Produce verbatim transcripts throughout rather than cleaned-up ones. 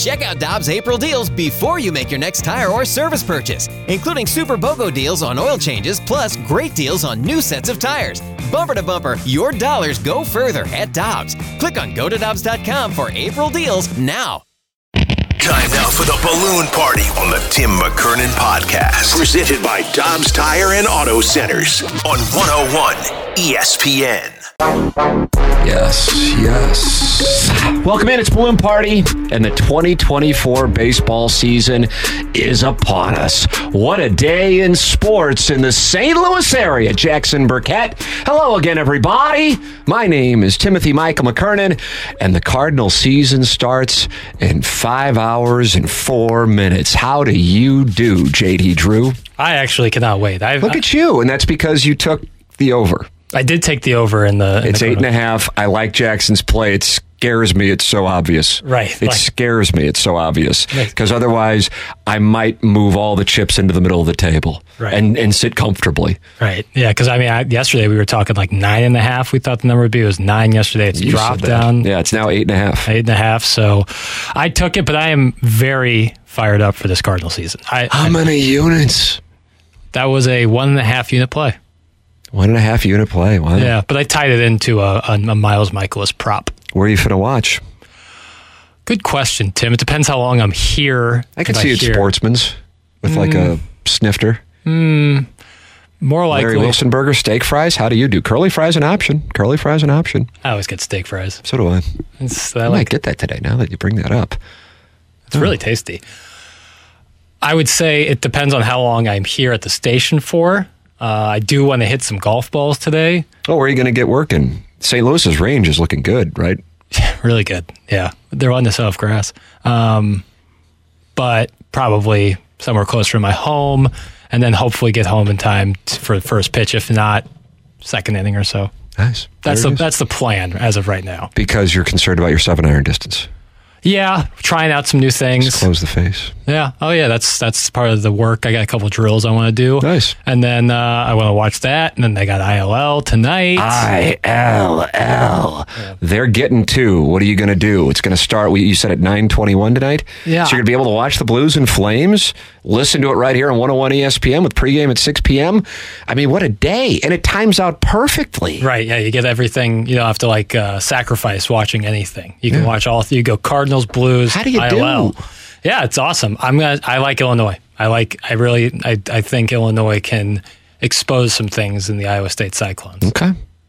Check out Dobbs April deals before you make your next tire or service purchase, including Super BOGO deals on oil changes, plus great deals on new sets of tires. Bumper to bumper, your dollars go further at Dobbs. Click on go to dobbs dot com for April deals now. Time now for the Balloon Party on the Tim McKernan Podcast. Presented by Dobbs Tire and Auto Centers on one oh one E S P N. Yes, yes. Welcome in. It's Balloon Party, and the twenty twenty-four baseball season is upon us. What a day in sports in the Saint Louis area. Jackson Burkett. Hello again, everybody. My name is Timothy Michael McKernan, and the Cardinal season starts in five hours and four minutes. How do you do, J D Drew? I actually cannot wait. I've, Look at you, and that's because you took the over. I did take the over in the. In it's the eight and a half. I like Jackson's play. It scares me. It's so obvious. Right. It like, scares me. It's so obvious. Because otherwise, I might move all the chips into the middle of the table right. and, and sit comfortably. Right. Yeah. Because I mean, I, yesterday we were talking like nine and a half. We thought the number would be. It was nine yesterday. It's You dropped said that. down. Yeah. It's now eight and a half. Eight and a half. So I took it, but I am very fired up for this Cardinal season. I, How I, many units? That was a one and a half unit play. One and a half unit play. Wow. Yeah, but I tied it into a, a, a Miles Michaelis prop. Where are you finna watch? Good question, Tim. It depends how long I'm here. I could If see it hear- Sportsman's with mm. like a snifter. Mm, more likely. Larry Wilson burger, steak fries. How do you do? Curly fries an option. Curly fries an option. I always get steak fries. So do I. It's, I, I like, might get that today now that you bring that up. It's oh. really tasty. I would say it depends on how long I'm here at the station for. Uh, I do want to hit some golf balls today. Oh, where are you going to get working? Saint Louis's range is looking good, right? Really good. Yeah. They're on the soft grass. Um, but probably somewhere closer to my home, and then hopefully get home in time t- for the first pitch, if not second inning or so. Nice. That's the, that's the plan as of right now. Because you're concerned about your seven iron distance. Yeah, trying out some new things. Just close the face. Yeah. Oh, yeah. That's that's part of the work. I got a couple drills I want to do. Nice. And then uh, I want to watch that. And then they got I L L tonight. I L L. Yeah. They're getting to. What are you going to do? It's going to start, you said at nine twenty-one tonight? Yeah. So you're going to be able to watch the Blues and Flames, listen to it right here on one oh one E S P N with pregame at six p.m. I mean, what a day. And it times out perfectly. Right. Yeah. You get everything. You don't have to like uh, sacrifice watching anything. You can yeah. watch all. You go Cardinals, Blues. How do you I L L. do? Yeah, it's awesome. I'm gonna. I like Illinois. I like. I really. I. I think Illinois can expose some things in the Iowa State Cyclones. Okay.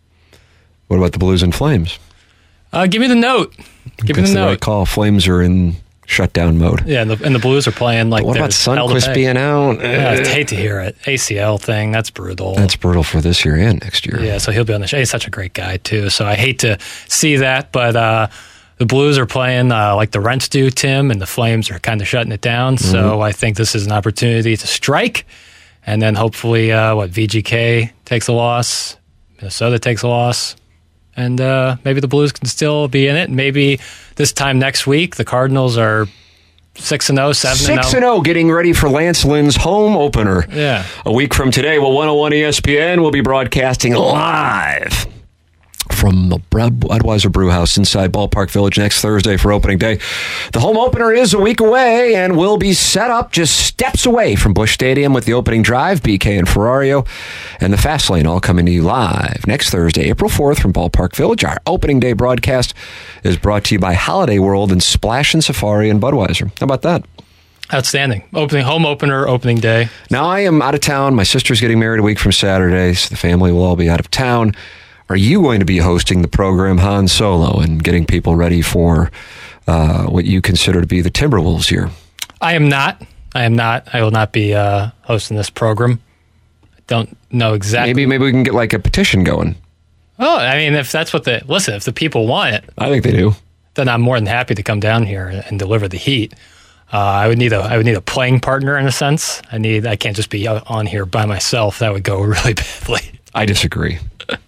What about the Blues and Flames? Uh, give me the note. Give That's me the, the note. right call. Flames are in shutdown mode. Yeah, and the, and the Blues are playing like. But what about Sundqvist being out? Yeah, I hate to hear it. A C L thing. That's brutal. That's brutal for this year and next year. Yeah, so he'll be on the show. He's such a great guy too. So I hate to see that, but. uh The Blues are playing uh, like the Rents do, Tim, and the Flames are kind of shutting it down. Mm-hmm. So I think this is an opportunity to strike. And then hopefully, uh, what, V G K takes a loss, Minnesota takes a loss, and uh, maybe the Blues can still be in it. Maybe this time next week, the Cardinals are six and oh, seven and oh. six and oh, getting ready for Lance Lynn's home opener. Yeah. A week from today, well, one oh one E S P N will be broadcasting live from the Budweiser Brewhouse inside Ballpark Village next Thursday for opening day. The home opener is a week away and will be set up just steps away from Busch Stadium with the opening drive, B K and Ferrario, and the Fast Lane all coming to you live next Thursday, April fourth from Ballpark Village. Our opening day broadcast is brought to you by Holiday World and Splash and Safari and Budweiser. How about that? Outstanding. Opening home opener, opening day. Now, I am out of town. My sister's getting married a week from Saturday, so the family will all be out of town. Are you going to be hosting the program Han Solo and getting people ready for uh, what you consider to be the Timberwolves year? I am not. I am not. I will not be uh, hosting this program. I don't know exactly. Maybe maybe we can get like a petition going. Oh, I mean, if that's what the listen, if the people want it, I think they do. Then I'm more than happy to come down here and, and deliver the heat. Uh, I would need a I would need a playing partner in a sense. I need I can't just be on here by myself. That would go really badly. I disagree.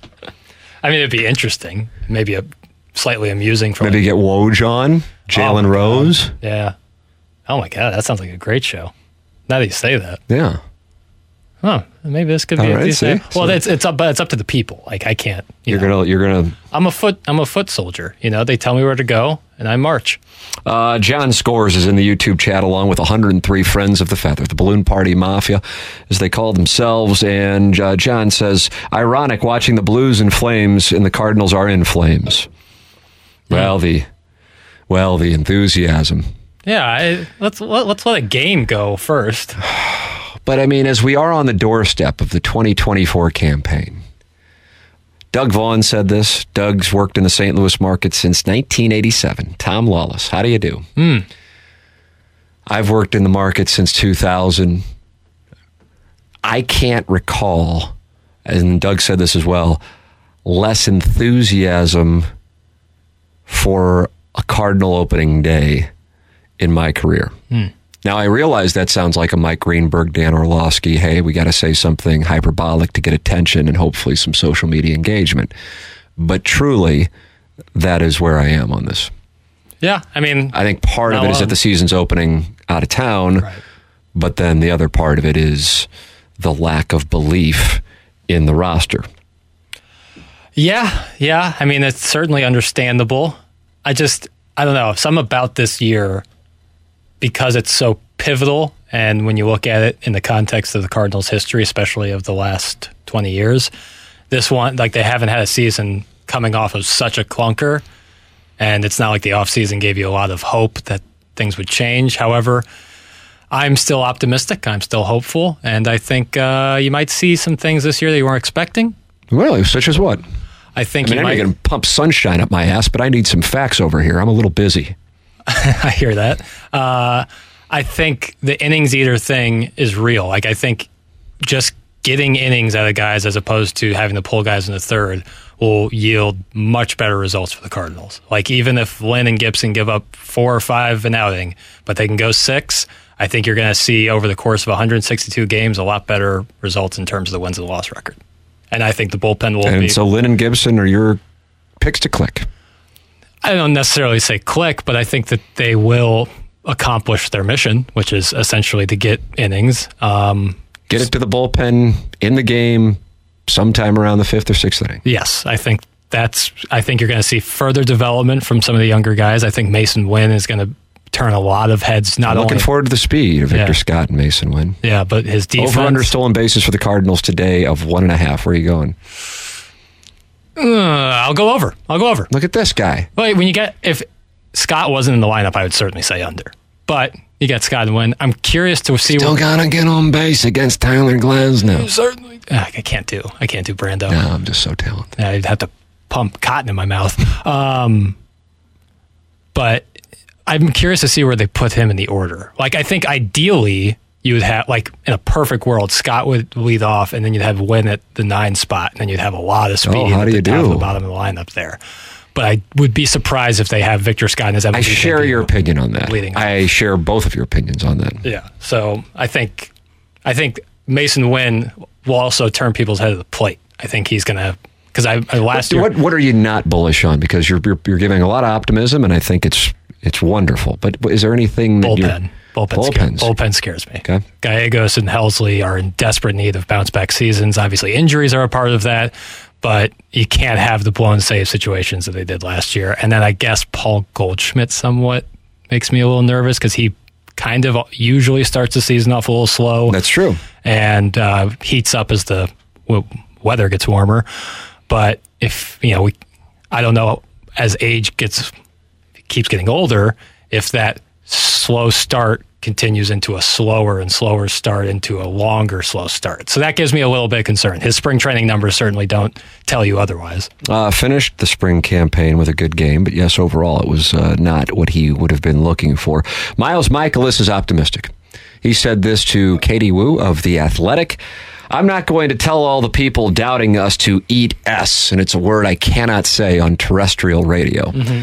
I mean, it'd be interesting, maybe a slightly amusing. For maybe like, get Woj on, Jalen oh Rose. God. Yeah. Oh my God, that sounds like a great show. Now that you say that. Yeah. Huh. Maybe this could be. All a right, decent, see? Well, so, it's it's up, but it's up to the people. Like I can't. You you're know, gonna you're gonna. I'm a foot I'm a foot soldier. You know, they tell me where to go, and I'm March. Uh, John Scores is in the YouTube chat along with one hundred three friends of the Feather, the Balloon Party Mafia, as they call themselves. And uh, John says, ironic watching the Blues in flames and the Cardinals are in flames. Well, the well, the enthusiasm. Yeah, I, let's let, let's let a game go first. But I mean, as we are on the doorstep of the twenty twenty-four campaign, Doug Vaughn said this. Doug's worked in the Saint Louis market since nineteen eighty-seven. Tom Lawless, how do you do? Mm. I've worked in the market since two thousand. I can't recall, and Doug said this as well, less enthusiasm for a Cardinal opening day in my career. Mm. Now, I realize that sounds like a Mike Greenberg, Dan Orlovsky, hey, we got to say something hyperbolic to get attention and hopefully some social media engagement. But truly, that is where I am on this. Yeah, I mean... I think part of it is that the season's opening out of town, right. But then the other part of it is the lack of belief in the roster. Yeah, yeah. I mean, it's certainly understandable. I just, I don't know, something about this year, because it's so pivotal, and when you look at it in the context of the Cardinals' history, especially of the last twenty years, this one, like they haven't had a season coming off of such a clunker, and it's not like the offseason gave you a lot of hope that things would change. However, I'm still optimistic. I'm still hopeful, and I think uh, you might see some things this year that you weren't expecting. Really? Such as what? I think I mean, you I'm might... going to pump sunshine up my ass, but I need some facts over here. I'm a little busy. I hear that. Uh, I think the innings eater thing is real. Like, I think just getting innings out of guys as opposed to having to pull guys in the third will yield much better results for the Cardinals. Like, even if Lynn and Gibson give up four or five an outing, but they can go six, I think you're going to see over the course of one hundred sixty-two games a lot better results in terms of the wins and loss record. And I think the bullpen will and be... And so Lynn and Gibson are your picks to click. I don't necessarily say click, but I think that they will accomplish their mission, which is essentially to get innings. Um, get it to the bullpen in the game sometime around the fifth or sixth inning. Yes, I think that's. I think you're going to see further development from some of the younger guys. I think Mason Wynn is going to turn a lot of heads. Not I'm looking only, forward to the speed of Victor yeah. Scott and Mason Wynn. Yeah, but his defense. Over under stolen bases for the Cardinals today of one and a half. Where are you going? Uh, I'll go over. I'll go over. Look at this guy. Wait, when you get if Scott wasn't in the lineup, I would certainly say under. But you get Scott and Wynn. I'm curious to see. Still what, gotta get on base against Tyler Glasnow. Certainly, I can't do. I can't do Brando. No, I'm just so talented. I'd have to pump cotton in my mouth. Um, but I'm curious to see where they put him in the order. Like, I think ideally you would have, like, in a perfect world, Scott would lead off, and then you'd have Wynn at the nine spot, and then you'd have a lot of speed oh, how at do the you top do? of the bottom of the lineup there. But I would be surprised if they have Victor Scott and his I share your opinion on that. Leading I share both of your opinions on that. Yeah. So I think I think Mason Wynn will also turn people's head to the plate. I think he's going to, because I, I last what, year. What, what are you not bullish on? Because you're, you're you're giving a lot of optimism, and I think it's it's wonderful. But is there anything that bullpen? You're, bullpen, bullpens. Scares, bullpen scares me. Okay. Gallegos and Helsley are in desperate need of bounce back seasons. Obviously, injuries are a part of that, but you can't have the blown save situations that they did last year. And then I guess Paul Goldschmidt somewhat makes me a little nervous because he kind of usually starts the season off a little slow. That's true. And uh, heats up as the w- weather gets warmer. But if, you know, we, I don't know, as age gets keeps getting older, if that slow start continues into a slower and slower start into a longer slow start. So that gives me a little bit of concern. His spring training numbers certainly don't tell you otherwise. Uh, finished the spring campaign with a good game, but yes, overall it was uh, not what he would have been looking for. Miles Michaelis is optimistic. He said this to Katie Wu of The Athletic. I'm not going to tell all the people doubting us to eat S, and it's a word I cannot say on terrestrial radio. Mm-hmm.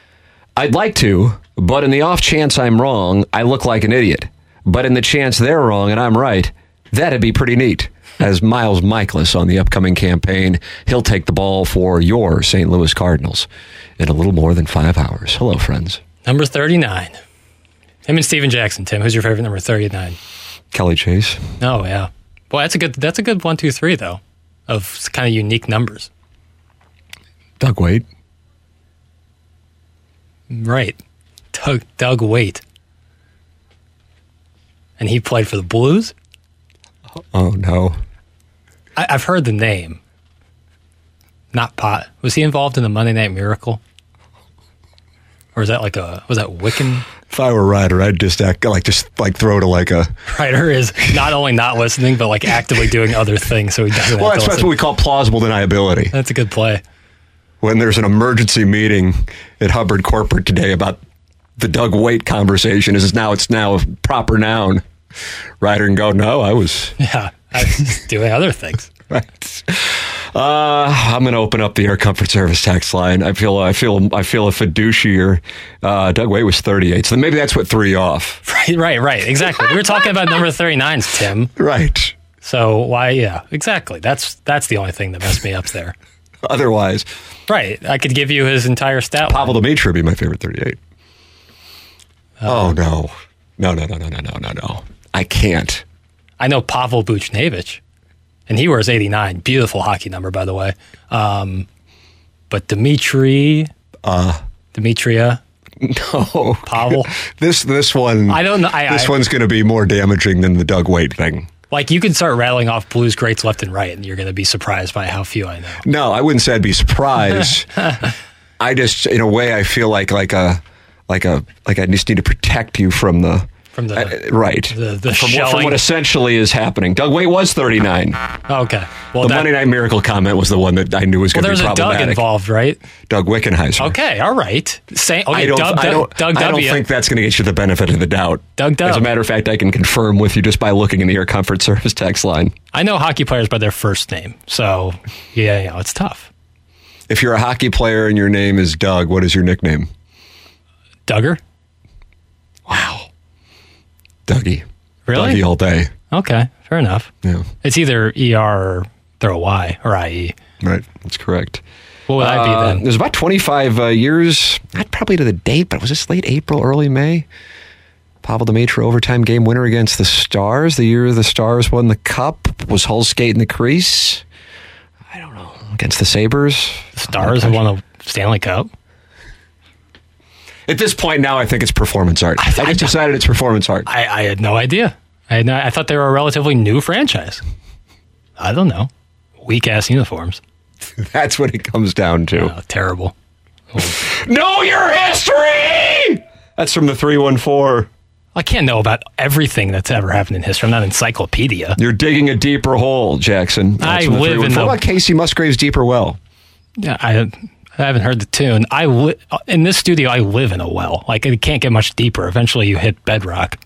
I'd like to, but in the off chance I'm wrong, I look like an idiot. But in the chance they're wrong and I'm right, that'd be pretty neat. As Miles Michaelis on the upcoming campaign, he'll take the ball for your Saint Louis Cardinals in a little more than five hours. Hello, friends. Number thirty-nine. Him and Steven Jackson. Tim, who's your favorite number thirty-nine? Kelly Chase. Oh, yeah. Boy, that's a good, that's a good one, two, three, though, of kind of unique numbers. Doug Wade. Right. Doug, Doug Waite. And he played for the Blues? Oh, no. I, I've heard the name. Not Pot. Was he involved in the Monday Night Miracle? Or is that like a, was that Wiccan? If I were Ryder, I'd just act like, just like throw to like a... Ryder is not only not listening, but like actively doing other things so he doesn't Well, have to that's, that's what we call plausible deniability. That's a good play. When there's an emergency meeting at Hubbard Corporate today about the Doug Waite conversation, is now it's now a proper noun. Ryder can go, no, I was... Yeah, I was doing other things. Right. Uh, I'm going to open up the Air Comfort Service text line. I feel, I feel, I feel a fiduciary. Uh, Doug Waite was thirty-eight, so maybe that's what threw you off. Right, right, right. Exactly. We were talking about number thirty-nines, Tim. Right. So why? Yeah, exactly. That's that's the only thing that messed me up there. Otherwise, right. I could give you his entire stat line. Pavel Dimitri would be my favorite thirty-eight. Oh, oh no, no, no, no, no, no, no, no, no. I can't. I know Pavel Buchnevich. And he wears eighty-nine. Beautiful hockey number, by the way. Um, but Dimitri, uh, Dimitria, no, Pavel. This this one, I don't know. I, this I, one's going to be more damaging than the Doug Waite thing. Like you can start rattling off Blues greats left and right, and you're going to be surprised by how few I know. No, I wouldn't say I'd be surprised. I just, in a way, I feel like like a like a like I just need to protect you from the. From the uh, right the, the from, what, from what essentially is happening. Doug Waite was thirty-nine. Okay, well the that, Monday Night Miracle comment was the one that I knew was well, going to be problematic. There's a Doug involved, right? Doug Wickenheiser. Okay, all right. Say, okay, I don't, Doug, I don't, Doug I don't W. think that's going to get you the benefit of the doubt. Doug W. As a matter of fact, I can confirm with you just by looking in the Air Comfort Service text line. I know hockey players by their first name, so yeah, you know, it's tough. If you're a hockey player and your name is Doug, what is your nickname? Duggar. Wow. Dougie. Really? Dougie all day. Okay, fair enough. Yeah. It's either E R or throw a Y or I E. Right, that's correct. What would uh, I be then? It was about twenty-five uh, years, not probably to the date, but was this late April, early May? Pavel Dimitri overtime game winner against the Stars. The year the Stars won the Cup. Was Hull skating the crease? I don't know. Against the Sabres? The Stars have won a Stanley Cup. At this point now, I think it's performance art. I, I just decided it's performance art. I, I had no idea. I had no, I thought they were a relatively new franchise. I don't know. Weak ass uniforms. That's what it comes down to. Oh, terrible. Oh. Know your history! That's from the three one four. I can't know about everything that's ever happened in history. I'm not an encyclopedia. You're digging a deeper hole, Jackson. That's I live in the... What about Casey Musgrave's Deeper Well? Yeah, I... I haven't heard the tune. I li- in this studio, I live in a well. Like, it can't get much deeper. Eventually, you hit bedrock.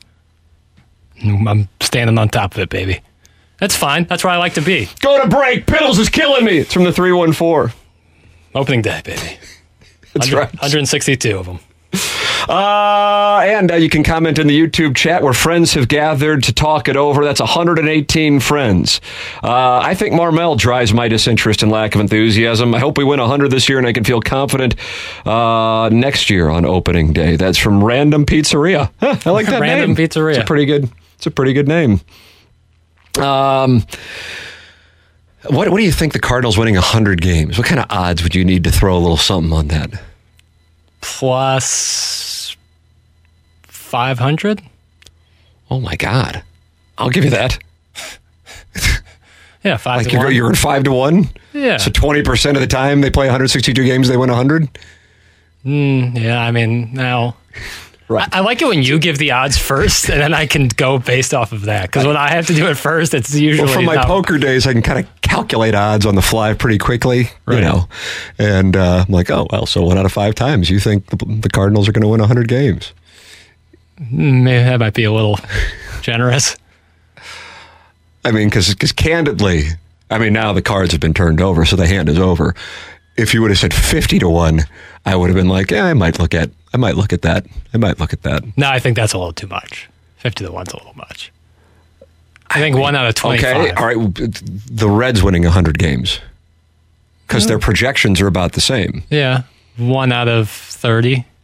I'm standing on top of it, baby. That's fine. That's where I like to be. Go to break. Piddles is killing me. It's from the three one four. Opening day, baby. That's one hundred, right. one hundred sixty-two of them. Uh, and uh, you can comment in the YouTube chat where friends have gathered to talk it over. That's one hundred eighteen friends. Uh, I think Marmel drives my disinterest and lack of enthusiasm. I hope we win one hundred this year and I can feel confident uh, next year on opening day. That's from Random Pizzeria. Huh, I like that Random name. Pizzeria. It's a pretty good, it's a pretty good name. Um, what, what do you think the Cardinals winning one hundred games? What kind of odds would you need to throw a little something on that? Plus five hundred? Oh, my God. I'll give you that. Yeah, five like to you're, one. You're at five to one? Yeah. So twenty percent of the time they play one hundred sixty-two games, they win one hundred? Mm, yeah, I mean, now... Right. I, I like it when you give the odds first, and then I can go based off of that. Because when I have to do it first, it's usually... Well, from my not, poker days, I can kind of calculate odds on the fly pretty quickly, right. you know. And uh, I'm like, oh, well, so one out of five times you think the, the Cardinals are going to win one hundred games. Maybe that might be a little generous. I mean, because candidly, I mean, now the cards have been turned over, so the hand is over. If you would have said fifty to one, I would have been like, yeah, I might look at I might look at that. I might look at that. No, I think that's a little too much. fifty to one's a little much. I think I mean, one out of twenty-five. Okay, all right. The Reds winning one hundred games because mm. their projections are about the same. Yeah, one out of thirty.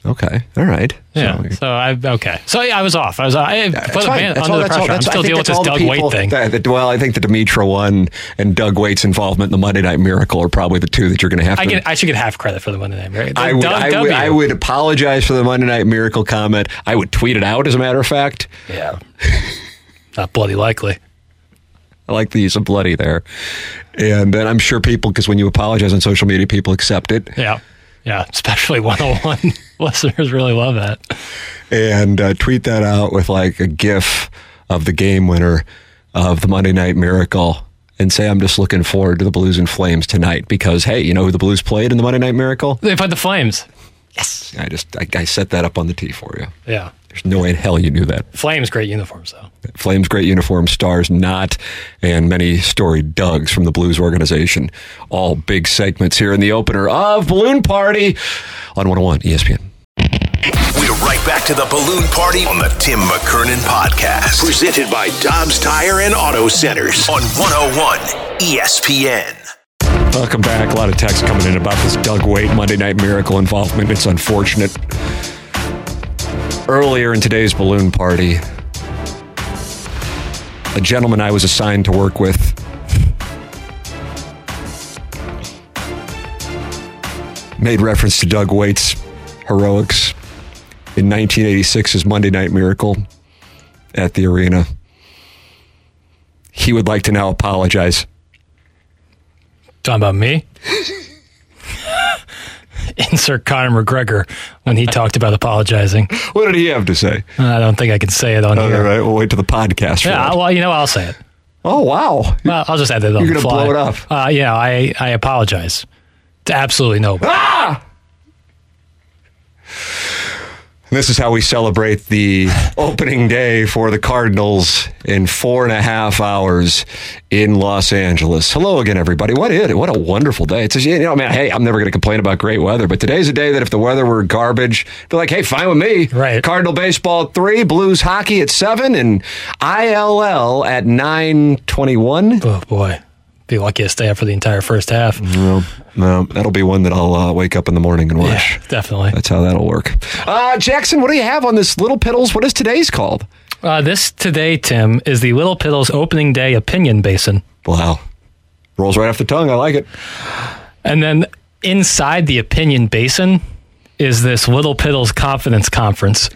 Okay. All right. Yeah. So, So I okay. So yeah, I was off. I was. I That's put a fine. man That's under all- the that's all- pressure. I'm that's- I still think dealing with that's this all the Doug people Waite thing. that- that- well, I think the Dimitra one and Doug Waite's involvement in the Monday Night Miracle are probably the two that you're going to have I to. get. I should get half credit for the Monday Night Miracle. I would, Doug I, would, W. I would apologize for the Monday Night Miracle comment. I would tweet it out, as a matter of fact. Yeah. Not bloody likely. I like the use of bloody there. And then I'm sure people, because when you apologize on social media, people accept it. Yeah. Yeah. Especially one oh one listeners really love that. And uh, tweet that out with like a GIF of the game winner of the Monday Night Miracle and say, I'm just looking forward to the Blues and Flames tonight because, hey, you know who the Blues played in the Monday Night Miracle? They played the Flames. Yes. I just, I, I set that up on the tee for you. Yeah. There's no way in hell you knew that. Flames, great uniforms, though. Flames, great uniform, Stars, not, and many storied Dougs from the Blues organization. All big segments here in the opener of Balloon Party on one oh one E S P N. We're right back to the Balloon Party on the Tim McKernan Podcast. Presented by Dobbs Tire and Auto Centers on one oh one E S P N. Welcome back. A lot of texts coming in about this Doug Waite Monday Night Miracle involvement. It's unfortunate. Earlier in today's Balloon Party, a gentleman I was assigned to work with made reference to Doug Waite's heroics in nineteen eighty-six's Monday Night Miracle at the arena. He would like to now apologize. Talking about me? Insert Conor McGregor when he talked about apologizing. What did he have to say? I don't think I can say it on All here. right, we'll wait to the podcast for Yeah, that. well, you know, I'll say it. Oh, wow. Well, I'll just add that on You're the gonna fly. blow it up. Uh, yeah, I, I apologize to absolutely nobody. Ah! This is how we celebrate the opening day for the Cardinals in four and a half hours in Los Angeles. Hello again, everybody. What is it? What a wonderful day. It's just, you know, man, hey, I'm never going to complain about great weather, but today's a day that if the weather were garbage, be like, hey, fine with me. Right. Cardinal baseball at three, Blues hockey at seven, and I L L at nine twenty-one. Oh, boy. Be lucky to stay up for the entire first half. No, no, that'll be one that I'll uh, wake up in the morning and watch. Yeah, definitely. That's how that'll work. Uh, Jackson, what do you have on this Little Piddles? What is today's called? Uh, this today, Tim, is the Little Piddles opening day opinion basin. Wow. Rolls right off the tongue. I like it. And then inside the opinion basin is this Little Piddles confidence conference.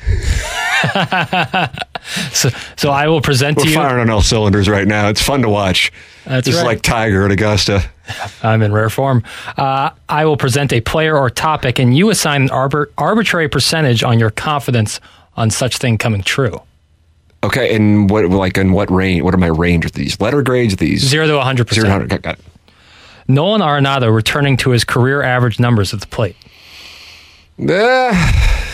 so, so I will present We're to you. firing on all cylinders right now. It's fun to watch. That's Just right. like Tiger at Augusta. I'm in rare form. Uh, I will present a player or topic, and you assign an arbor- arbitrary percentage on your confidence on such thing coming true. Okay, and what like in what range? What are my range of these? Letter grades? These Zero to one hundred percent. Zero to hundred. Got it. Nolan Arenado returning to his career average numbers at the plate. Uh,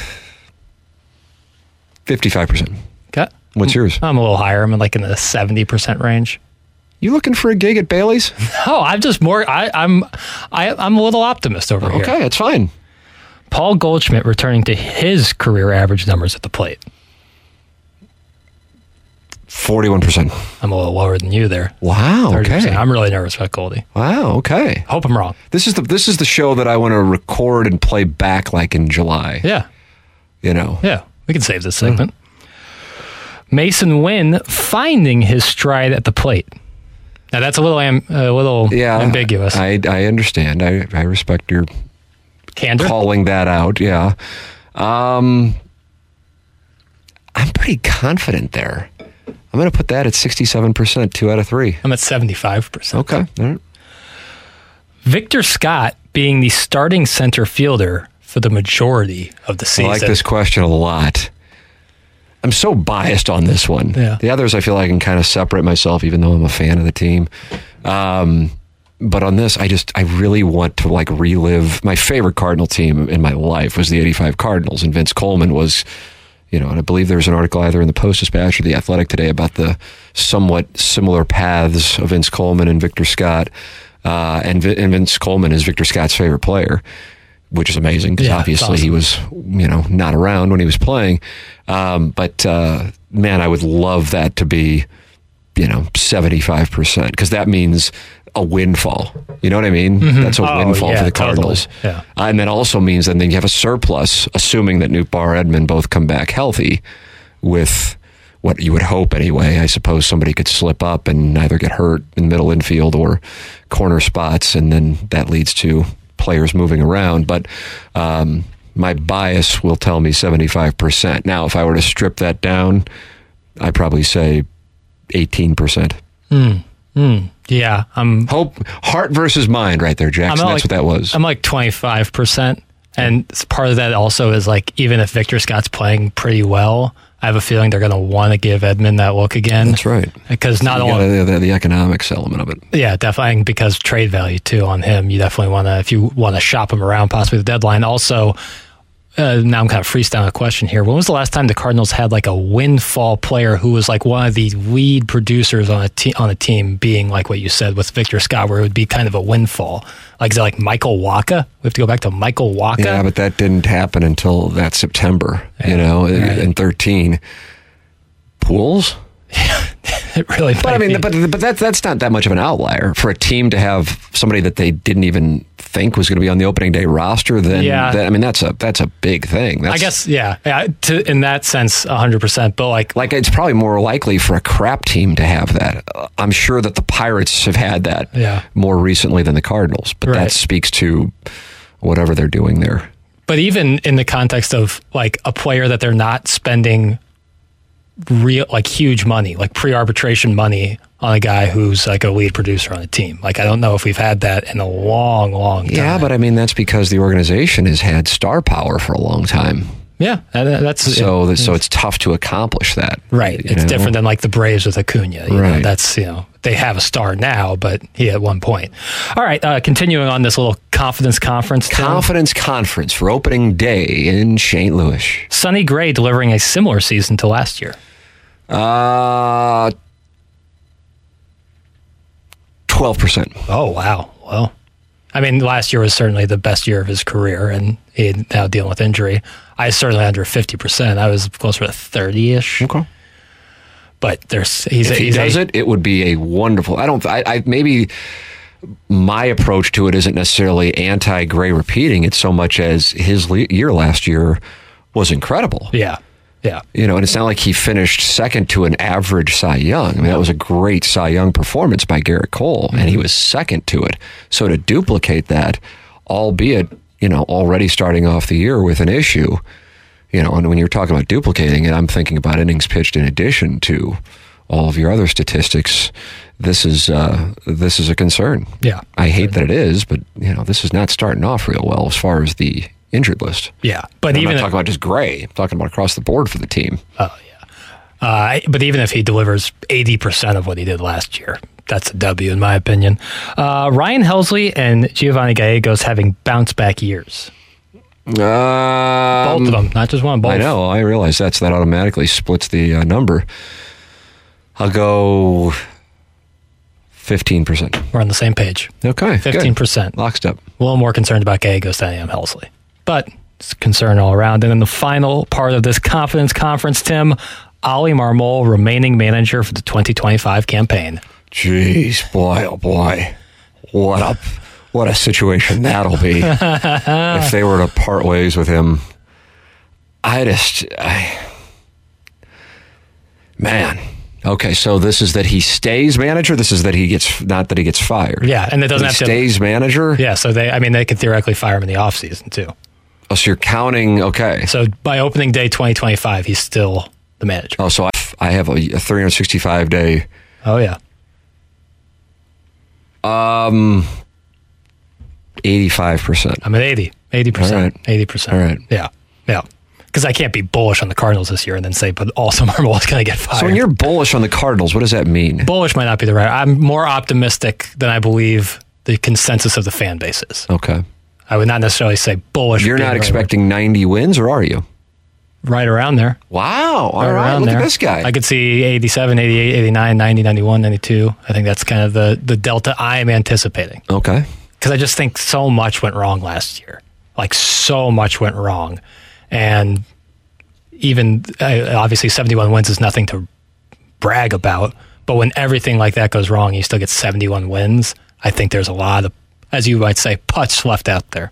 Fifty-five percent. Okay. What's yours? I'm a little higher. I'm like in the seventy percent range. You looking for a gig at Bailey's? Oh, I'm just more. I, I'm. I, I'm a little optimist over here. Okay, it's fine. Paul Goldschmidt returning to his career average numbers at the plate. Forty-one percent. I'm a little lower than you there. Wow. thirty percent. Okay. I'm really nervous about Goldie. Wow. Okay. Hope I'm wrong. This is the this is the show that I want to record and play back like in July. Yeah. You know. Yeah. We can save this segment. Mason Wynn finding his stride at the plate. Now that's a little am, a little Yeah. ambiguous. I I understand. I I respect your Candor. calling that out. Yeah. Um. I'm pretty confident there. I'm going to put that at sixty-seven percent, two out of three. I'm at seventy-five percent. Okay. All right. Victor Scott being the starting center fielder for the majority of the I season. like this question a lot. I'm so biased on this one. Yeah. The others, I feel like I can kind of separate myself, even though I'm a fan of the team. Um, but on this, I just, I really want to like relive my favorite Cardinal team in my life was the eighty-five Cardinals, and Vince Coleman was, you know, and I believe there was an article either in the Post-Dispatch or the Athletic today about the somewhat similar paths of Vince Coleman and Victor Scott. Uh, and, v- and Vince Coleman is Victor Scott's favorite player, which is amazing because Yeah, obviously awesome. he was, you know, not around when he was playing. Um, but uh, man, I would love that to be you know, seventy-five percent, because that means a windfall. You know what I mean? Mm-hmm. That's a oh, windfall yeah, for the Cardinals. Totally. Yeah. Uh, and that also means that then you have a surplus, assuming that Nootbaar, Edman both come back healthy, with what you would hope anyway. I suppose somebody could slip up and either get hurt in middle infield or corner spots, and then that leads to players moving around. But um, my bias will tell me seventy-five percent. Now, if I were to strip that down, I'd probably say eighteen percent. Mm, mm, yeah. I'm Hope, heart versus mind right there, Jackson. I'm That's like, what that was. I'm like twenty-five percent. And part of that also is like, even if Victor Scott's playing pretty well, I have a feeling they're going to want to give Edman that look again. That's right. Because not you only... got the, the, the economics element of it. Yeah, definitely. Because trade value, too, on him. You definitely want to, if you want to shop him around, possibly the deadline. Also, uh, now I'm kind of freestyling a question here. When was the last time the Cardinals had like a windfall player who was like one of the lead producers on a, te- on a team being like what you said with Victor Scott, where it would be kind of a windfall? Like, is it like Michael Wacha? We have to go back to Michael Wacha? Yeah, but that didn't happen until that September, yeah, you know, right. in thirteen. Pools? It really might But I mean, be. but but that's that's not that much of an outlier for a team to have somebody that they didn't even think was going to be on the opening day roster. Then, yeah. that, I mean, that's a that's a big thing. That's, I guess, yeah, yeah to, in that sense, one hundred percent. But like, like it's probably more likely for a crap team to have that. Uh, I'm sure that the Pirates have had that yeah. more recently than the Cardinals, but right. that speaks to whatever they're doing there. But even in the context of like a player that they're not spending real like huge money, like pre-arbitration money on a guy who's like a lead producer on a team. Like, I don't know if we've had that in a long, long time. Yeah, but I mean, that's because the organization has had star power for a long time. Yeah, that's so. It, so it's tough to accomplish that, right? It's know? different than like the Braves with Acuna. You right. know, that's you know they have a star now, but he at one point. All right, uh, continuing on this little confidence conference. Confidence Tim. conference for opening day in Saint Louis. Sonny Gray delivering a similar season to last year. Uh, twelve percent. Oh wow! Well, I mean, last year was certainly the best year of his career, and he's now dealing with injury. I was certainly under fifty percent. I was closer to thirty-ish. Okay. But there's he's if a, he he's does a, it, it would be a wonderful. I don't. I, I maybe my approach to it isn't necessarily anti-Gray repeating it so much as his le- year last year was incredible. Yeah. Yeah. You know, and it's not like he finished second to an average Cy Young. I mean, that was a great Cy Young performance by Garrett Cole, mm-hmm. and he was second to it. So to duplicate that, albeit, you know, already starting off the year with an issue, you know, and when you're talking about duplicating it, I'm thinking about innings pitched in addition to all of your other statistics. This is uh, this is a concern. Yeah. I hate that it is, but, you know, this is not starting off real well as far as the injured list. Yeah, but I'm even not talking about just Gray. I'm talking about across the board for the team. Oh yeah, uh, but even if he delivers eighty percent of what he did last year, that's a W in my opinion. Uh, Ryan Helsley and Giovanni Gallegos having bounce back years. Um, both of them, not just one. Both. I know. I realize that's that automatically splits the uh, number. I'll go fifteen percent. We're on the same page. Okay, fifteen percent. Lockstep. A little more concerned about Gallegos than I am Helsley. But it's concern all around. And then the final part of this confidence conference, Tim, Ollie Marmol remaining manager for the twenty twenty-five campaign. Jeez, boy, oh boy. What a, what a situation that'll be if they were to part ways with him. I just... I, man... Okay, so this is that he stays manager. This is that he gets not that he gets fired. Yeah, and it doesn't he have to stays manager. Yeah, so they, I mean, they could theoretically fire him in the offseason too. Oh, so you're counting? Okay. So by opening day twenty twenty-five, he's still the manager. Oh, so I, I have a, a three hundred sixty-five day. Oh yeah. Um, eighty-five percent. I'm at eighty. Eighty percent. Eighty percent. All right. Yeah. Yeah. Because I can't be bullish on the Cardinals this year and then say, but also Marmol is going to get fired. So when you're bullish on the Cardinals, what does that mean? Bullish might not be the right. I'm more optimistic than I believe the consensus of the fan base is. Okay. I would not necessarily say bullish. You're not right expecting word. ninety wins, or are you? Right around there. Wow. All right. right. Look there. at this guy. I could see eighty-seven, eighty-eight, eighty-nine, ninety, ninety-one, ninety-two. I think that's kind of the, the delta I am anticipating. Okay. Because I just think so much went wrong last year. Like, so much went wrong. And even, uh, obviously, seventy-one wins is nothing to brag about. But when everything like that goes wrong, you still get seventy-one wins. I think there's a lot of, as you might say, putts left out there.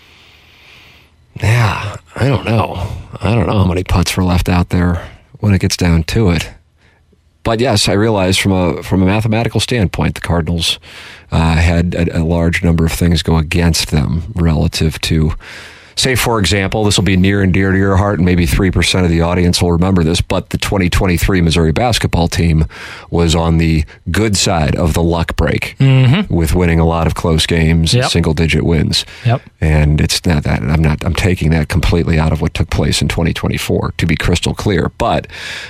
Yeah, I don't know. I don't know how many putts were left out there when it gets down to it. But yes, I realize from a from a mathematical standpoint, the Cardinals uh, had a, a large number of things go against them relative to, say, for example, this will be near and dear to your heart, and maybe three percent of the audience will remember this, but the twenty twenty-three Missouri basketball team was on the good side of the luck break mm-hmm. with winning a lot of close games, yep. single-digit wins. Yep. And it's not that I'm not I'm taking that completely out of what took place in twenty twenty-four, to be crystal clear. But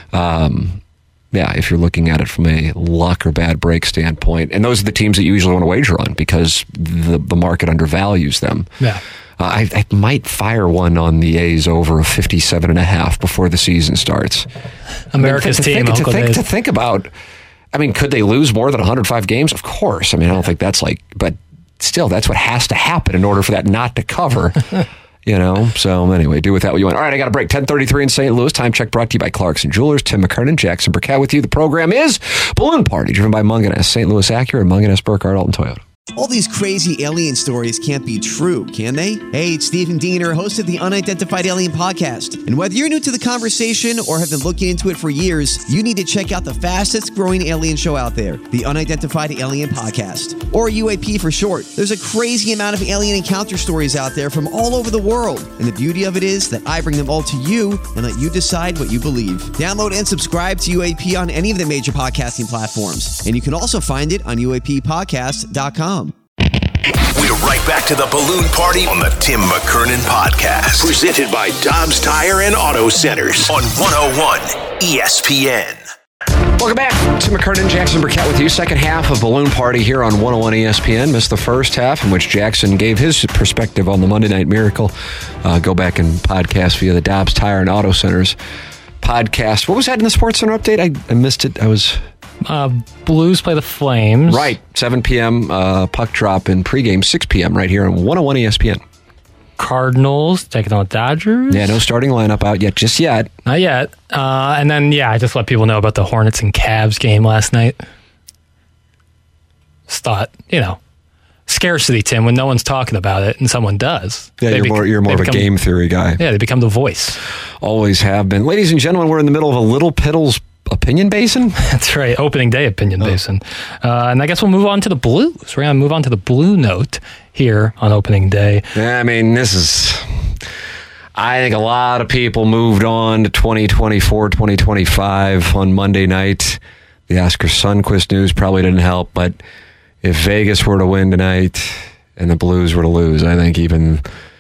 um, yeah, if you're looking at it from a luck or bad break standpoint, and those are the teams that you usually want to wager on because the the market undervalues them. Yeah. Uh, I, I might fire one on the A's over a fifty-seven and a half before the season starts. America's I mean, to, team, to think, Uncle to, think, Dave. to think about, I mean, could they lose more than one hundred five games? Of course. I mean, I don't think that's like, but still, that's what has to happen in order for that not to cover. You know, so anyway, do with that what you want. All right, I got a break. ten thirty-three in Saint Louis. Time check brought to you by Clarkson Jewelers. Tim McKernan, Jackson Burkett with you. The program is Balloon Party, driven by Munganess, Saint Louis Acura, and Munganess, Burkhardt, Alton Toyota. All these crazy alien stories can't be true, can they? Hey, it's Stephen Diener, host of the Unidentified Alien Podcast. And whether you're new to the conversation or have been looking into it for years, you need to check out the fastest growing alien show out there, the Unidentified Alien Podcast, or U A P for short. There's a crazy amount of alien encounter stories out there from all over the world. And the beauty of it is that I bring them all to you and let you decide what you believe. Download and subscribe to U A P on any of the major podcasting platforms. And you can also find it on U A P podcast dot com. We're right back to the Balloon Party on the Tim McKernan Podcast. Presented by Dobbs Tire and Auto Centers on one oh one E S P N. Welcome back. Tim McKernan, Jackson Burkett with you. Second half of Balloon Party here on one oh one E S P N. Missed the first half in which Jackson gave his perspective on the Monday Night Miracle. Uh, go back and podcast via the Dobbs Tire and Auto Centers podcast. What was that in the Sports Center update? I, I missed it. I was... Uh, Blues play the Flames. Right. seven p.m. Uh, puck drop in pregame, six p.m. right here on one oh one E S P N. Cardinals taking on Dodgers. Yeah, no starting lineup out yet, just yet. Not yet. Uh, and then, yeah, I just let people know about the Hornets and Cavs game last night. Just thought, you know, scarcity, Tim, when no one's talking about it and someone does. Yeah, you're, bec- more, you're more of become, a game theory guy. Yeah, they become the voice. Always have been. Ladies and gentlemen, we're in the middle of a Little Piddles opinion basin. That's right, opening day opinion oh. basin. Uh, and I guess we'll move on to the Blues. We're going to move on to the Blue Note here on opening day. Yeah, I mean, this is... I think a lot of people moved on to twenty twenty-four, twenty twenty-five on Monday night. The Oscar Sundqvist news probably didn't help, but if Vegas were to win tonight and the Blues were to lose, I think even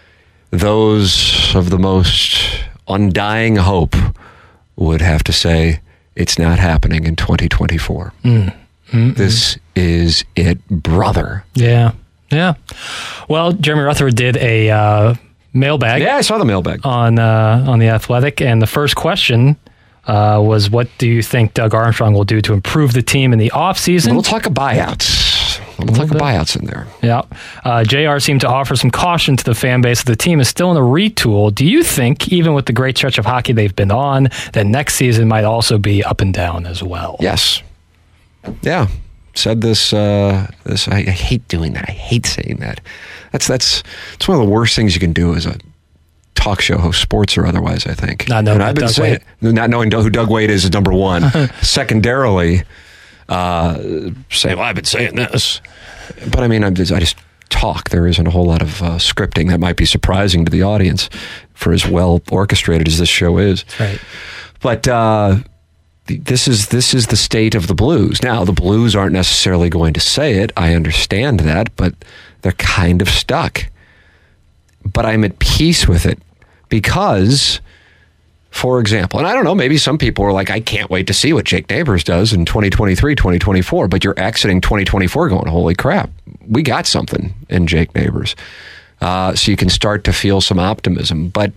those of the most undying hope would have to say it's not happening in twenty twenty-four. Mm. This is it, brother. Yeah, yeah. Well, Jeremy Rutherford did a uh, mailbag. Yeah, I saw the mailbag on uh, on The Athletic, and the first question uh, was, what do you think Doug Armstrong will do to improve the team in the offseason? We'll talk of buyouts. We'll talk of buyouts in there. Yeah. Uh, J R seemed to offer some caution to the fan base that the team is still in a retool. Do you think, even with the great stretch of hockey they've been on, that next season might also be up and down as well? Yes. Yeah. Said this, uh, this I, I hate doing that. I hate saying that. That's, that's, it's one of the worst things you can do as a talk show host, sports or otherwise, I think. Not knowing, I've been Doug saying, not knowing who Doug Wade is is number one. Secondarily, uh, saying, well, I've been saying this. But I mean, I'm just, I just talk. There isn't a whole lot of uh, scripting that might be surprising to the audience for as well orchestrated as this show is. Right. But uh, this is this is the state of the Blues. Now, the Blues aren't necessarily going to say it. I understand that, but they're kind of stuck. But I'm at peace with it because, for example, and I don't know, maybe some people are like, I can't wait to see what Jake Neighbors does in twenty twenty-three, twenty twenty-four, but you're exiting twenty twenty-four going, holy crap, we got something in Jake Neighbors. Uh, so you can start to feel some optimism. But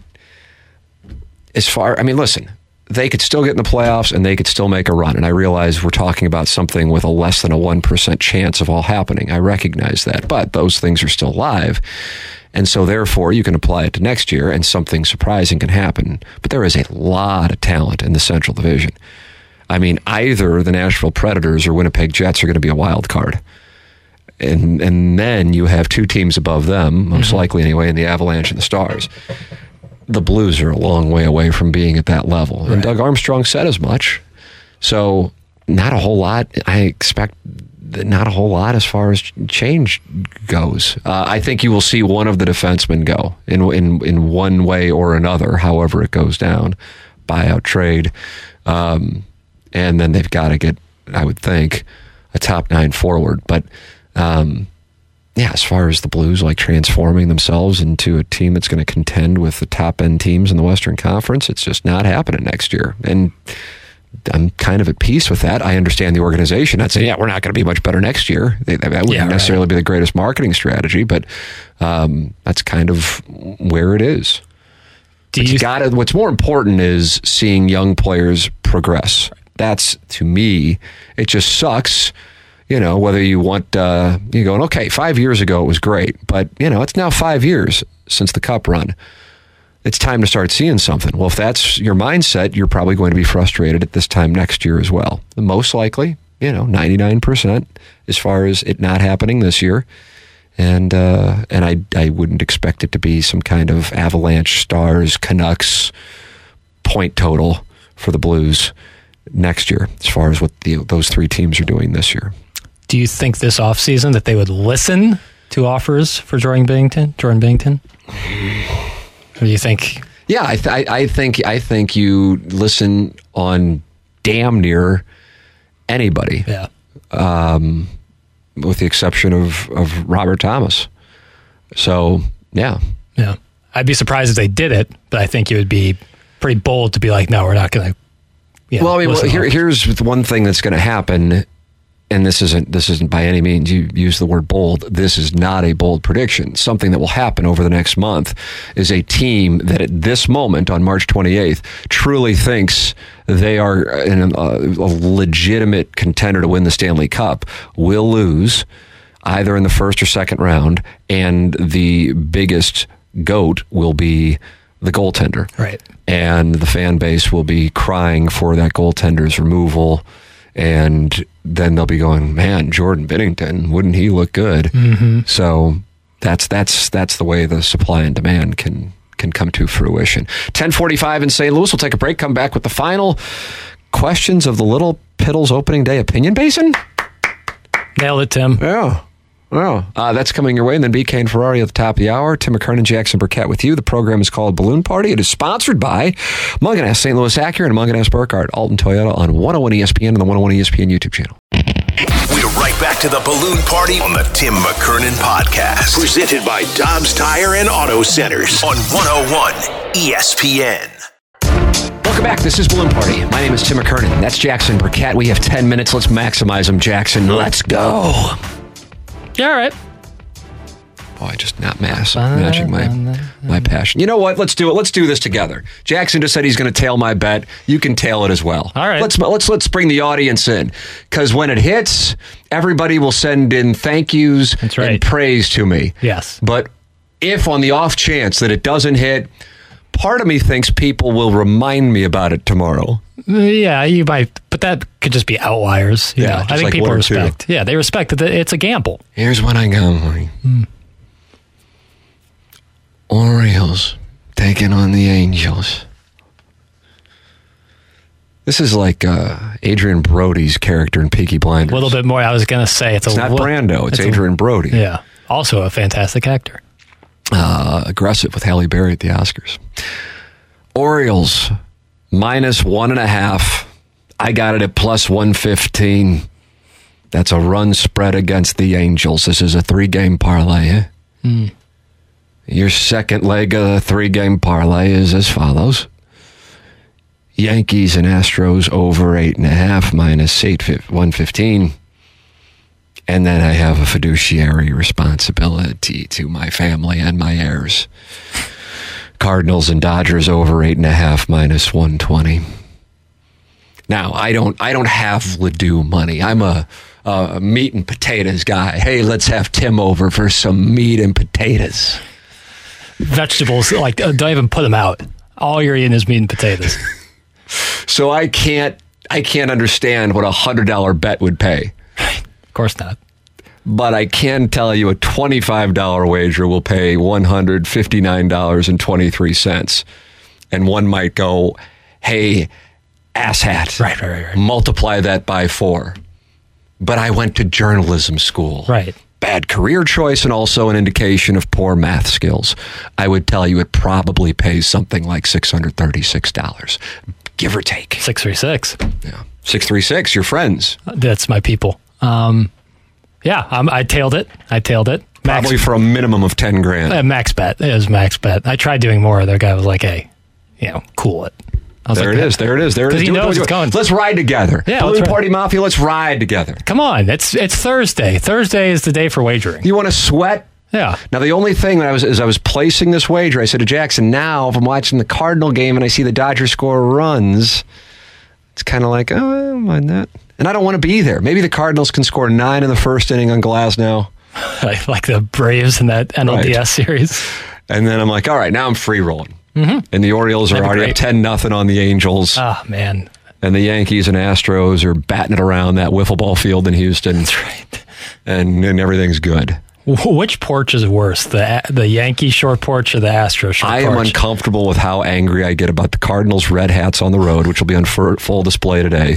as far, I mean, listen, they could still get in the playoffs and they could still make a run. And I realize we're talking about something with a less than a one percent chance of all happening. I recognize that, but those things are still live. And so therefore you can apply it to next year and something surprising can happen. But there is a lot of talent in the Central Division. I mean, either the Nashville Predators or Winnipeg Jets are going to be a wild card. And and then you have two teams above them, most mm-hmm. likely anyway, in the Avalanche and the Stars. The Blues are a long way away from being at that level. Right. And Doug Armstrong said as much. So not a whole lot. I expect not a whole lot as far as change goes. Uh, I think you will see one of the defensemen go in, in, in one way or another, however it goes down, buyout, trade. Um, and then they've got to get, I would think, a top nine forward. But Um, yeah, as far as the Blues like transforming themselves into a team that's going to contend with the top end teams in the Western Conference, it's just not happening next year. And I'm kind of at peace with that. I understand the organization. I'd say, yeah, we're not going to be much better next year. That wouldn't yeah, necessarily right. be the greatest marketing strategy, but um, that's kind of where it is. Do you gotta, what's more important is seeing young players progress. That's, to me, it just sucks. You know, whether you want, uh, you're going, okay, five years ago it was great, but, you know, it's now five years since the Cup run. It's time to start seeing something. Well, if that's your mindset, you're probably going to be frustrated at this time next year as well. Most likely, you know, ninety-nine percent as far as it not happening this year. And uh, and I, I wouldn't expect it to be some kind of Avalanche, Stars, Canucks point total for the Blues next year as far as what the, those three teams are doing this year. Do you think this offseason that they would listen to offers for Jordan Binnington? Jordan Binnington? Or do you think? Yeah, I, th- I think I think you listen on damn near anybody. Yeah. Um, with the exception of, of Robert Thomas. So, yeah. Yeah. I'd be surprised if they did it, but I think it would be pretty bold to be like, no, we're not going to. Yeah, well, I mean, well, here, here's one thing that's going to happen. And this isn't this isn't by any means, you use the word bold, this is not a bold prediction. Something that will happen over the next month is a team that at this moment on March twenty-eighth truly thinks they are in a, a legitimate contender to win the Stanley Cup will lose either in the first or second round, and the biggest goat will be the goaltender. Right. And the fan base will be crying for that goaltender's removal. And then they'll be going, man, Jordan Binnington, wouldn't he look good? Mm-hmm. So that's that's that's the way the supply and demand can can come to fruition. ten forty-five in Saint Louis. We'll take a break, come back with the final questions of the Little Piddles opening day opinion basin. Nailed it, Tim. Yeah. Well, uh, that's coming your way. And then B K and Ferrari at the top of the hour. Tim McKernan, Jackson Burkett with you. The program is called Balloon Party. It is sponsored by Munganess, Saint Louis Acura, and Munganess Burkhardt, Alton Toyota on one oh one E S P N and the one oh one E S P N YouTube channel. We're right back to the Balloon Party on the Tim McKernan Podcast. Presented by Dobbs Tire and Auto Centers on one oh one E S P N. Welcome back. This is Balloon Party. My name is Tim McKernan. That's Jackson Burkett. We have ten minutes. Let's maximize them, Jackson. Let's go. Yeah, all right. Oh, I just not mass matching my my passion. You know what? Let's do it. Let's do this together. Jackson just said he's going to tail my bet. You can tail it as well. All right. Let's let's let's bring the audience in, because when it hits, everybody will send in thank yous That's right. and praise to me. Yes. But if on the off chance that it doesn't hit, part of me thinks people will remind me about it tomorrow. Yeah, you might, but that could just be outliers. You Yeah, know? just I think like people one or two. respect. Yeah, they respect that it's a gamble. Here's what I got. Mm. Orioles taking on the Angels. This is like uh, Adrian Brody's character in Peaky Blinders. A little bit more. I was going to say it's, It's a not li- Brando. It's, a- Adrian Brody. yeah, also a fantastic actor. Uh, aggressive with Halle Berry at the Oscars. Orioles minus one and a half. I got it at plus one fifteen. That's a run spread against the Angels. This is a three-game parlay. Eh? Mm. Your second leg of the three-game parlay is as follows. Yankees and Astros over eight and a half minus eight one fifteen. And then I have a fiduciary responsibility to my family and my heirs. Cardinals and Dodgers over eight and a half minus one twenty. Now I don't I don't have Ledoux money. I'm a, a meat and potatoes guy. Hey, let's have Tim over for some meat and potatoes. Vegetables, like, don't even put them out. All you're eating is meat and potatoes. So I can't I can't understand what a one hundred dollars bet would pay. Of course not. But I can tell you a twenty-five dollars wager will pay one hundred fifty-nine dollars and twenty-three cents. And one might go, hey, asshat. Right, right, right, right. Multiply that by four. But I went to journalism school. Right. Bad career choice and also an indication of poor math skills. I would tell you it probably pays something like six hundred thirty-six dollars, give or take. six three six. Yeah. six three six, your friends. That's my people. Um, yeah, um, I tailed it. I tailed it. Max, Probably for a minimum of ten grand. uh, max bet. It was max bet. I tried doing more. The guy was like, hey, you know, cool it. I was There like, it is. There it is. There it is. Because he Do it, knows do it, it's do it. going. Let's ride together. Yeah, Balloon let's ride. Party Mafia, let's ride together. Come on. It's it's Thursday. Thursday is the day for wagering. You want to sweat? Yeah. Now, the only thing that I was, as I was placing this wager, I said to Jackson, now if I'm watching the Cardinal game and I see the Dodgers score runs, it's kind of like, oh, I don't mind that. And I don't want to be there. Maybe the Cardinals can score nine in the first inning on Glasnow. like, like the Braves in that N L D S Right. series. And then I'm like, all right, now I'm free rolling. Mm-hmm. And the Orioles are That'd be already great. up ten nothing on the Angels. Oh, man. And the Yankees and Astros are batting it around that wiffle ball field in Houston. That's right. And, and everything's good. Wh- Which porch is worse, the the Yankee short porch or the Astro short I porch? am uncomfortable with how angry I get about the Cardinals' red hats on the road, which will be on fur- full display today,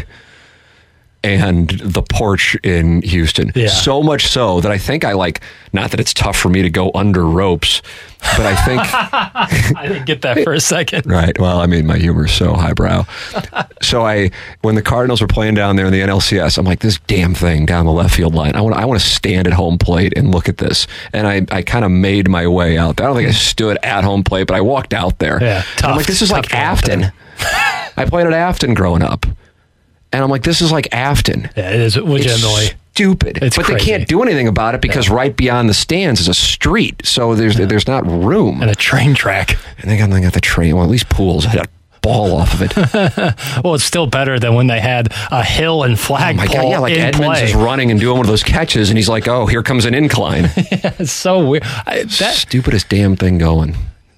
and the porch in Houston. Yeah. So much so that I think I like, not that it's tough for me to go under ropes, but I think... I didn't get that for a second. Right. Well, I mean, my humor is so highbrow. So I, when the Cardinals were playing down there in the N L C S, I'm like, this damn thing down the left field line. I want, I want to stand at home plate and look at this. And I, I kind of made my way out there. I don't think I stood at home plate, but I walked out there. Yeah, And I'm tough- like, this is tough like going out Afton. there. I played at Afton growing up, and I'm like, this is like Afton. Yeah, it is legitimately. It's stupid. It's but crazy. they can't do anything about it because right beyond the stands is a street, so there's there's not room. And a train track. And they got, they got the train. Well, at least Pools had a ball off of it. Well, it's still better than when they had a hill and Oh flagpole my God, yeah, like in Edmonds play. is running and doing one of those catches, and he's like, oh, here comes an incline. It's so weird. I, that, Stupidest damn thing going.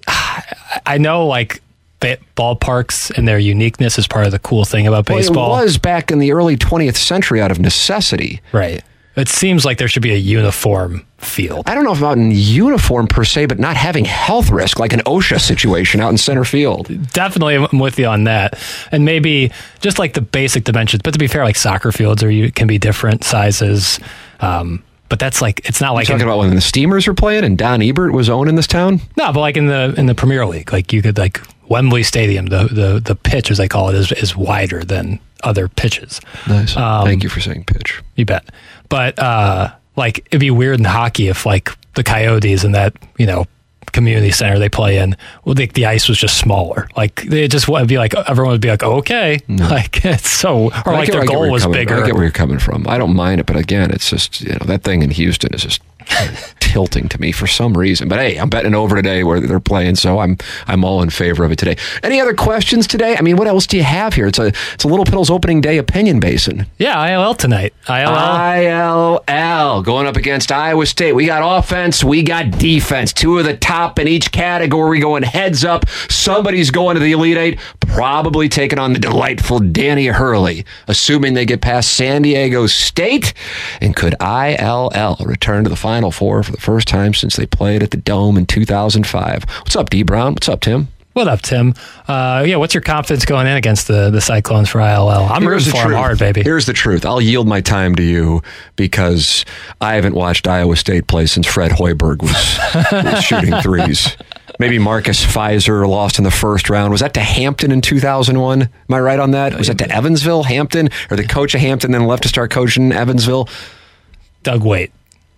I know, like, ba- ballparks and their uniqueness is part of the cool thing about baseball. Well, it was back in the early twentieth century out of necessity. Right. It seems like there should be a uniform field. I don't know about in uniform per se, but not having health risk, like an OSHA situation out in center field. Definitely, I'm with you on that. And maybe just like the basic dimensions. But to be fair, like soccer fields are you can be different sizes. Um, but that's like it's not like Talking in, about when the Steamers were playing and Don Ebert was owning this town? no, but like in the in the Premier League, like you could like Wembley Stadium, the the the pitch as they call it is is wider than other pitches. Nice. Um, Thank you for saying pitch. You bet. But uh, like it'd be weird in hockey if like the Coyotes in that you know community center they play in, well, the, the ice was just smaller. Like it just would be like everyone would be like, oh, okay, like it's so, or I like get- their I get where goal you're was coming- bigger. I get where you're coming from. I don't mind it, but again, it's just, you know, that thing in Houston is just tilting to me for some reason. But hey, I'm betting over today where they're playing, so I'm I'm all in favor of it today. Any other questions today? I mean, what else do you have here? It's a it's a Little Piddles opening day opinion basin. Yeah, I L L tonight. I L L. I L L going up against Iowa State. We got offense, we got defense. Two of the top in each category going heads up. Somebody's going to the Elite Eight, probably taking on the delightful Danny Hurley, assuming they get past San Diego State. And could I L L return to the Final Four for the first time since they played at the Dome in two thousand five? What's up, D. Brown? What's up, Tim? What up, Tim? Uh, yeah, what's your confidence going in against the, the Cyclones for I L L? I'm Here's rooting the for them truth. hard, baby. Here's the truth. I'll yield my time to you because I haven't watched Iowa State play since Fred Hoiberg was, was shooting threes. Maybe Marcus Pfizer lost in the first round. Was that to Hampton in two thousand one? Am I right on that? Was that to Evansville, Hampton? Or the coach of Hampton then left to start coaching Evansville? Doug Waite.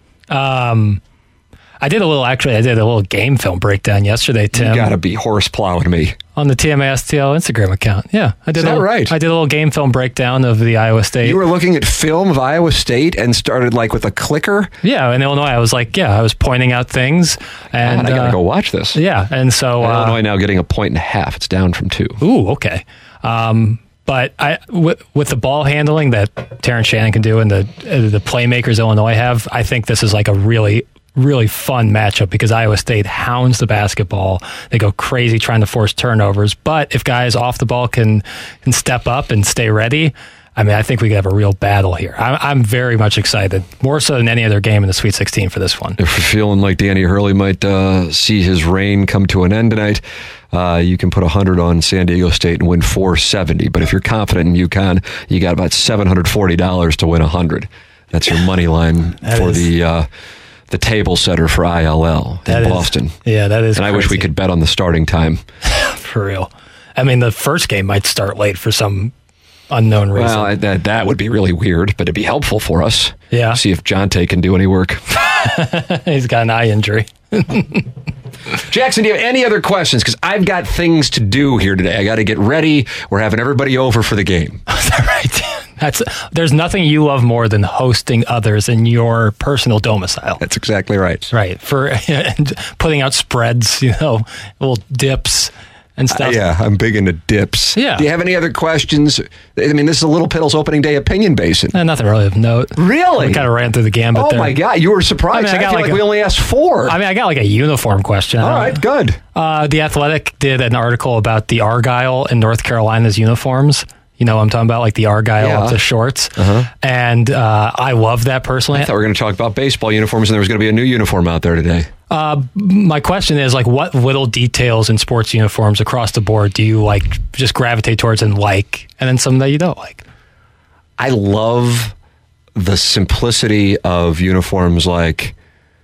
Um, I did a little, actually, I did a little game film breakdown yesterday, Tim. You gotta be horse plowing me. On the T M A S T L Instagram account. Yeah. I did Is a that little, right? I did a little game film breakdown of the Iowa State. You were looking at film of Iowa State and started like with a clicker? yeah, in Illinois. I was like, yeah, I was pointing out things. And God, I gotta uh, go watch this. Yeah. And so. Uh, Illinois now getting a point and a half. It's down from two. Ooh, okay. Um, but I, w- with the ball handling that Terrence Shannon can do and the uh, the playmakers Illinois have, I think this is like a really really fun matchup because Iowa State hounds the basketball. They go crazy trying to force turnovers. But if guys off the ball can can step up and stay ready, I mean, I think we could have a real battle here. I'm, I'm very much excited, more so than any other game in the Sweet sixteen for this one. If you're feeling like Danny Hurley might uh, see his reign come to an end tonight, uh, you can put one hundred on San Diego State and win four seventy. But if you're confident in UConn, you got about seven hundred forty dollars to win one hundred. That's your money line for is. the uh, the table setter for I L L in that Boston. Is, yeah, that is And crazy. I wish we could bet on the starting time. For real. I mean, the first game might start late for some unknown reason. Well, that, that would be really weird, but it'd be helpful for us. Yeah. See if Jonte can do any work. He's got an eye injury. Jackson, do you have any other questions? Because I've got things to do here today. I got to get ready. We're having everybody over for the game. Is that right? That's, there's nothing you love more than hosting others in your personal domicile. That's exactly right. Right. For putting out spreads, you know, little dips and stuff. Uh, yeah, I'm big into dips. Yeah. Do you have any other questions? I mean, this is a Little Piddles opening day opinion basin. Eh, nothing really of note. Really? We kind of ran through the gambit oh there. my God, you were surprised. I, mean, I, I feel like, like a, we only asked four. I mean, I got like a uniform question. All right, good. Uh, the Athletic did an article about the Argyle in North Carolina's uniforms. You know what I'm talking about, like the Argyle yeah. up the shorts. Uh-huh. And uh, I love that personally. I thought we were going to talk about baseball uniforms and there was going to be a new uniform out there today. Uh, my question is, like, what little details in sports uniforms across the board do you, like, just gravitate towards and like, and then some that you don't like? I love the simplicity of uniforms like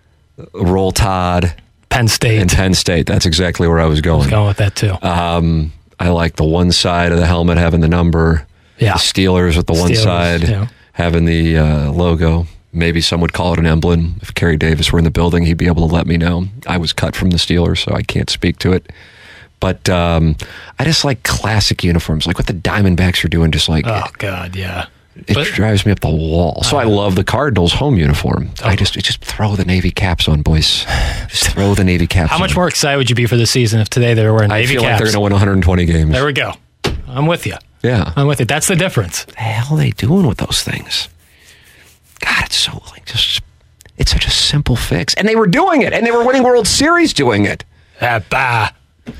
Roll Tide. Penn State. And Penn State. That's exactly where I was going. I was going with that, too. Um, I like the one side of the helmet having the number. Yeah. The Steelers with the one Steelers, side yeah. having the uh, logo. Maybe some would call it an emblem. If Kerry Davis were in the building, he'd be able to let me know. I was cut from the Steelers, so I can't speak to it. But um, I just like classic uniforms, like what the Diamondbacks are doing, just like... Oh, God, yeah. It But, drives me up the wall. So uh, I love the Cardinals home uniform. Oh. I just just throw the Navy caps on, boys. Just throw the Navy caps on. How much more excited would you be for the season if today they were wearing Navy caps? I feel caps? like they're going to win one hundred twenty games. There we go. I'm with you. Yeah. I'm with you. That's the difference. What the hell are they doing with those things? God, it's so like just it's such a simple fix. And they were doing it, and they were winning World Series doing it. Ah, bah.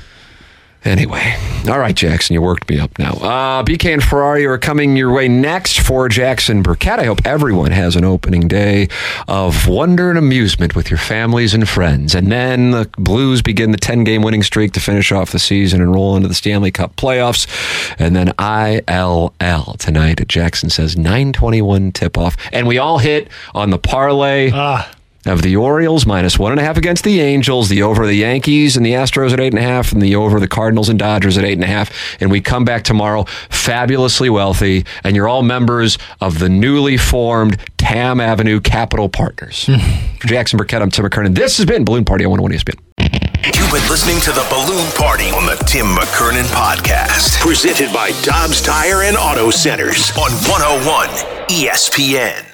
Anyway, all right, Jackson, you worked me up now. Uh, B K and Ferrari are coming your way next for Jackson Burkett. I hope everyone has an opening day of wonder and amusement with your families and friends. And then the Blues begin the ten-game winning streak to finish off the season and roll into the Stanley Cup playoffs. And then I L L tonight at Jackson Says nine twenty-one tip-off. And we all hit on the parlay. Ah. Of the Orioles, minus one and a half against the Angels, the over the Yankees and the Astros at eight and a half, and the over the Cardinals and Dodgers at eight and a half. And we come back tomorrow fabulously wealthy, and you're all members of the newly formed Tam Avenue Capital Partners. For Jackson Burkett, I'm Tim McKernan. This has been Balloon Party on one oh one E S P N. You've been listening to the Balloon Party on the Tim McKernan Podcast, presented by Dobbs Tire and Auto Centers on one oh one E S P N.